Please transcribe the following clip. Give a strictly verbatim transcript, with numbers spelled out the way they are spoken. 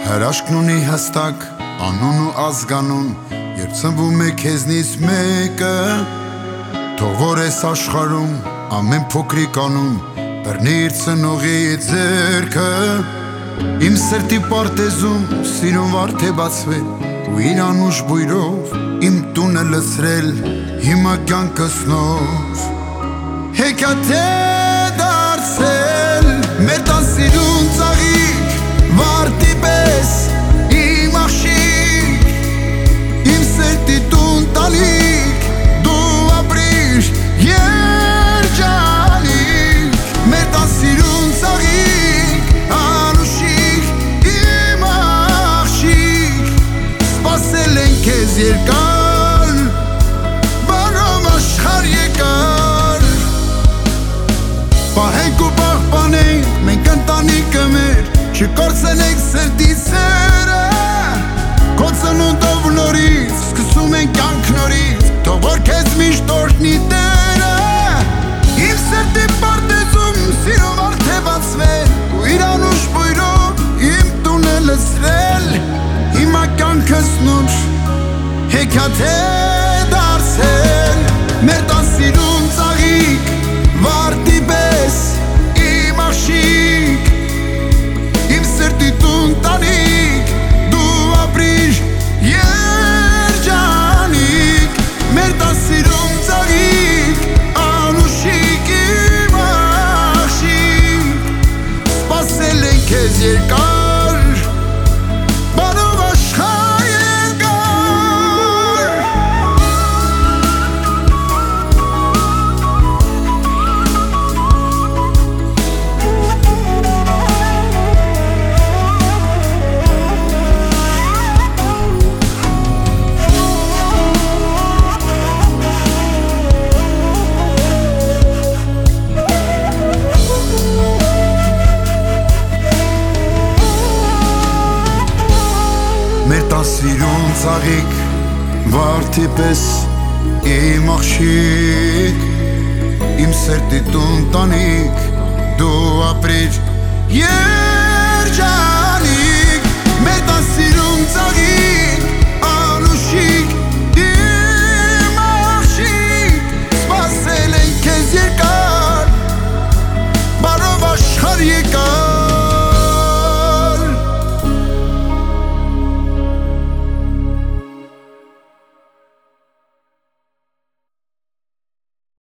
Հրաշքն ունի հստակ անուն ու ազգանուն, երբ ծնվում է քեզնից մեկը, թող որ ես աշխարհում ամեն փոքրիկ անուն բռնի իր ծնողի ձեռքը։ Իմ սրտի պարտեզում սիրուն վարդ է բացվել ու իր անուշ բույրով իմ տունը լցրել, հիմա կյանքս նոր հեքիաթ է դարձել, մեր տան սիրուն ծաղիկ վարդի պես իմ աղջիկ, իմ սրտի տուն տանիք դու ապրիր երջանիկ, մեր տան սիրուն ծաղիկ անուշիկ իմ աղջիկ, սպասել են քեզ երկար, բարով աշխարհ եկար, պահենք ու պահպանենք մենք ընտանիքը մեր, չկորցնենք սրտի սերը, քո ծնունդով նորից սկսում ենք կյանք նորից, թող որ քեզ միշտ օրհնի Տերը, իմ սրտի պարտեզում սիրով արդ է բացվել ու իր անուշ բույրով իմ տունը լցրել, հիմա կյանքս նոր հեքիաթ է դարձել, մեր տան սիրուն ծաղիկ վարդի պես իմ աղջիկ, իմ սրտի տուն տանիք դու ապրիր երջանիկ, մեր տան սիրուն ծաղիկ անուշիկ իմ աղջիկ, սպասել են քեզ երկար, բարով աշխարհ եկար, մեր տան սիրուն ծաղիկ վարդի պես իմ աղջիկ, իմ սրտի տուն տանիք դու ապրիր երջանիկ,